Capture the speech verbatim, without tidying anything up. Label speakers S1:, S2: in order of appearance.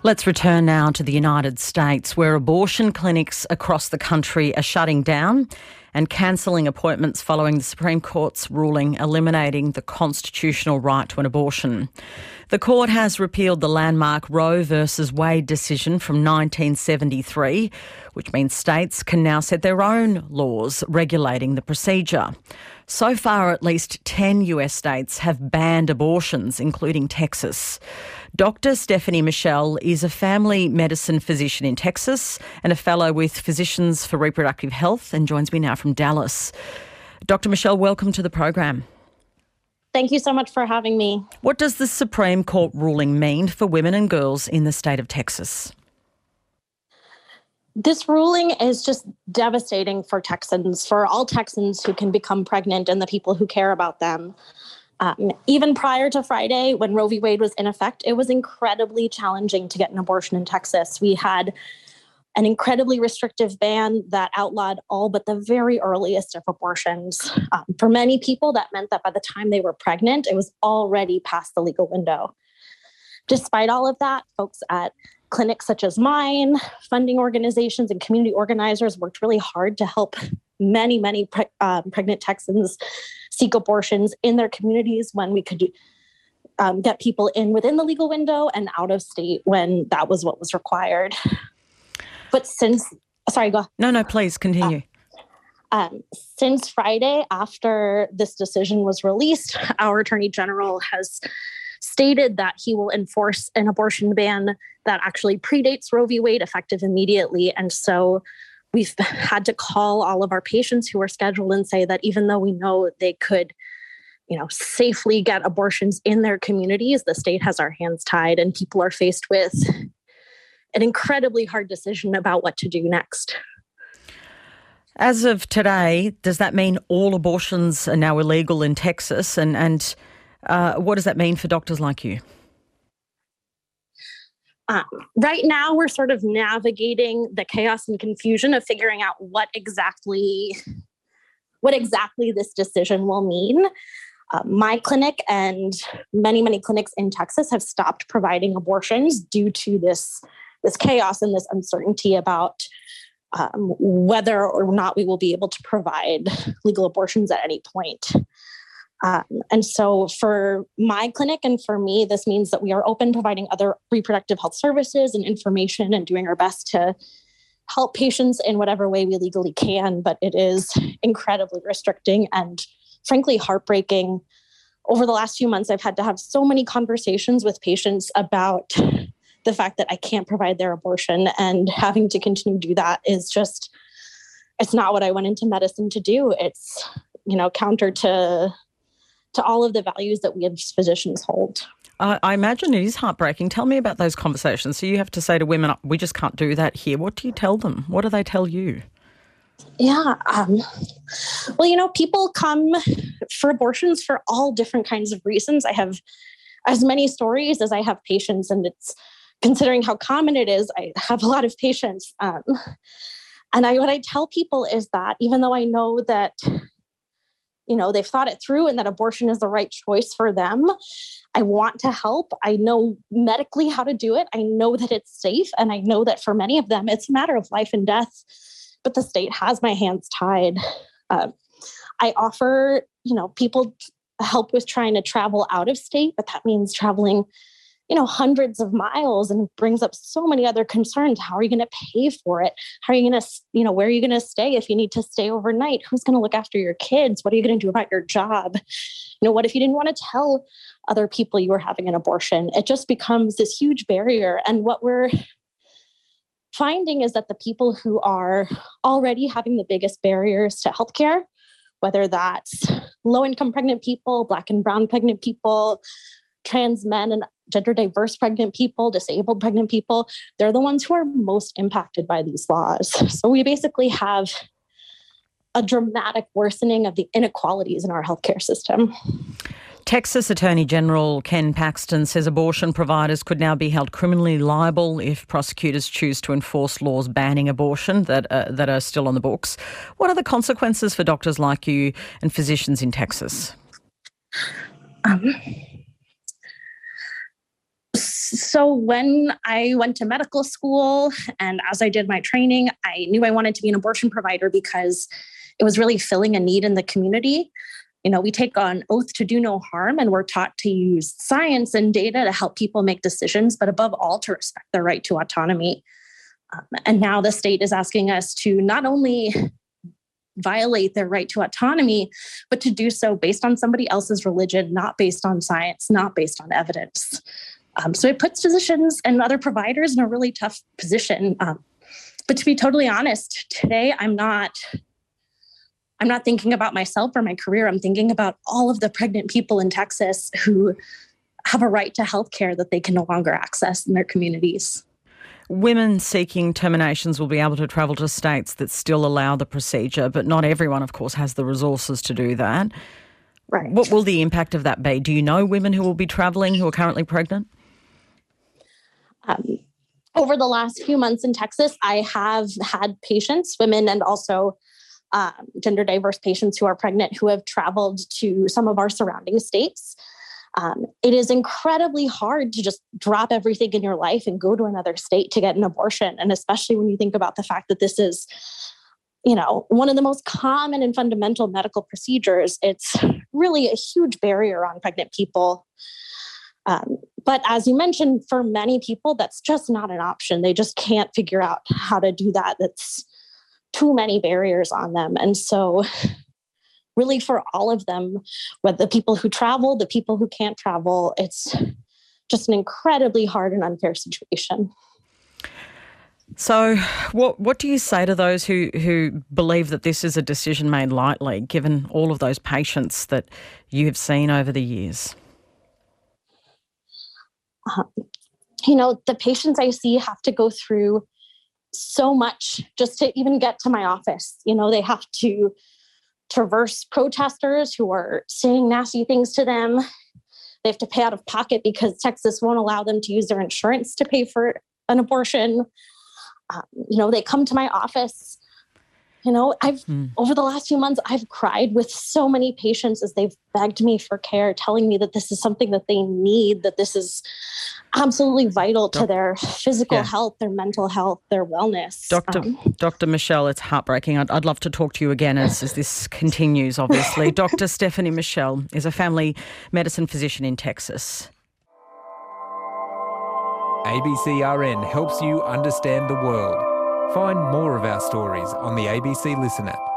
S1: Let's return now to the United States, where abortion clinics across the country are shutting down and cancelling appointments following the Supreme Court's ruling eliminating the constitutional right to an abortion. The court has repealed the landmark Roe versus Wade decision from nineteen seventy-three, which means states can now set their own laws regulating the procedure. So far, at least ten U S states have banned abortions, including Texas. Doctor Stephanie Michel is a family medicine physician in Texas and a fellow with Physicians for Reproductive Health and joins me now from Dallas. Doctor Michel, welcome to the program.
S2: Thank you so much for having me.
S1: What does the Supreme Court ruling mean for women and girls in the state of Texas?
S2: This ruling is just devastating for Texans, for all Texans who can become pregnant and the people who care about them. Um, even prior to Friday, when Roe v. Wade was in effect, it was incredibly challenging to get an abortion in Texas. We had an incredibly restrictive ban that outlawed all but the very earliest of abortions. Um, for many people, that meant that by the time they were pregnant, it was already past the legal window. Despite all of that, folks at clinics such as mine, funding organizations, and community organizers worked really hard to help many, many pre- um, pregnant Texans seek abortions in their communities when we could um, get people in within the legal window and out of state when that was what was required. But since, sorry, go.
S1: No, no, please continue.
S2: Uh, um, since Friday, after this decision was released, our Attorney General has stated that he will enforce an abortion ban that actually predates Roe v. Wade, effective immediately. And so we've had to call all of our patients who are scheduled and say that even though we know they could, you know, safely get abortions in their communities, the state has our hands tied and people are faced with an incredibly hard decision about what to do next.
S1: As of today, does that mean all abortions are now illegal in Texas? And, and uh, what does that mean for doctors like you?
S2: Um, right now, we're sort of navigating the chaos and confusion of figuring out what exactly, what exactly this decision will mean. Uh, my clinic and many, many clinics in Texas have stopped providing abortions due to this, this chaos and this uncertainty about um, whether or not we will be able to provide legal abortions at any point. Um, and so for my clinic and for me, this means that we are open providing other reproductive health services and information and doing our best to help patients in whatever way we legally can. But it is incredibly restricting and frankly heartbreaking. Over the last few months, I've had to have so many conversations with patients about the fact that I can't provide their abortion, and having to continue to do that is just, it's not what I went into medicine to do. It's, you know, counter to to all of the values that we as physicians hold.
S1: Uh, I imagine it is heartbreaking. Tell me about those conversations. So you have to say to women, we just can't do that here. What do you tell them? What do they tell you?
S2: Yeah. Um, well, you know, people come for abortions for all different kinds of reasons. I have as many stories as I have patients, and it's, considering how common it is, I have a lot of patients. Um, and I, what I tell people is that even though I know that, you know, they've thought it through and that abortion is the right choice for them, I want to help. I know medically how to do it. I know that it's safe. And I know that for many of them, it's a matter of life and death. But the state has my hands tied. Uh, I offer, you know, people help with trying to travel out of state, but that means traveling, you know, hundreds of miles, and brings up so many other concerns. How are you going to pay for it? How are you going to, you know, where are you going to stay if you need to stay overnight? Who's going to look after your kids? What are you going to do about your job? You know, what if you didn't want to tell other people you were having an abortion? It just becomes this huge barrier. And what we're finding is that the people who are already having the biggest barriers to healthcare, whether that's low-income pregnant people, Black and brown pregnant people, trans men and gender diverse pregnant people, disabled pregnant people, they're the ones who are most impacted by these laws. So we basically have a dramatic worsening of the inequalities in our healthcare system.
S1: Texas Attorney General Ken Paxton says abortion providers could now be held criminally liable if prosecutors choose to enforce laws banning abortion that uh, that are still on the books. What are the consequences for doctors like you and physicians in Texas?
S2: Um, So when I went to medical school and as I did my training, I knew I wanted to be an abortion provider because it was really filling a need in the community. You know, we take on oath to do no harm, and we're taught to use science and data to help people make decisions, but above all, to respect their right to autonomy. Um, and now the state is asking us to not only violate their right to autonomy, but to do so based on somebody else's religion, not based on science, not based on evidence. Um, so it puts physicians and other providers in a really tough position. Um, but to be totally honest, today I'm not I'm not thinking about myself or my career. I'm thinking about all of the pregnant people in Texas who have a right to health care that they can no longer access in their communities.
S1: Women seeking terminations will be able to travel to states that still allow the procedure, but not everyone, of course, has the resources to do that.
S2: Right.
S1: What will the impact of that be? Do you know women who will be travelling who are currently pregnant?
S2: Um, over the last few months in Texas, I have had patients, women and also um, gender diverse patients who are pregnant who have traveled to some of our surrounding states. Um, it is incredibly hard to just drop everything in your life and go to another state to get an abortion. And especially when you think about the fact that this is, you know, one of the most common and fundamental medical procedures, it's really a huge barrier on pregnant people. Um, but as you mentioned, for many people, that's just not an option. They just can't figure out how to do that. That's too many barriers on them. And so really for all of them, whether the people who travel, the people who can't travel, it's just an incredibly hard and unfair situation.
S1: So what what do you say to those who, who believe that this is a decision made lightly, given all of those patients that you have seen over the years?
S2: Um, you know, the patients I see have to go through so much just to even get to my office. You know, they have to traverse protesters who are saying nasty things to them. They have to pay out of pocket because Texas won't allow them to use their insurance to pay for an abortion. Um, you know, they come to my office. You know, I've mm. over the last few months, I've cried with so many patients as they've begged me for care, telling me that this is something that they need, that this is absolutely vital Doc- to their physical yeah. health, their mental health, their wellness.
S1: Doctor Um, Doctor Michelle, it's heartbreaking. I'd, I'd love to talk to you again as, as this continues, obviously. Doctor Stephanie Michelle is a family medicine physician in Texas.
S3: A B C R N helps you understand the world. Find more of our stories on the A B C Listen app.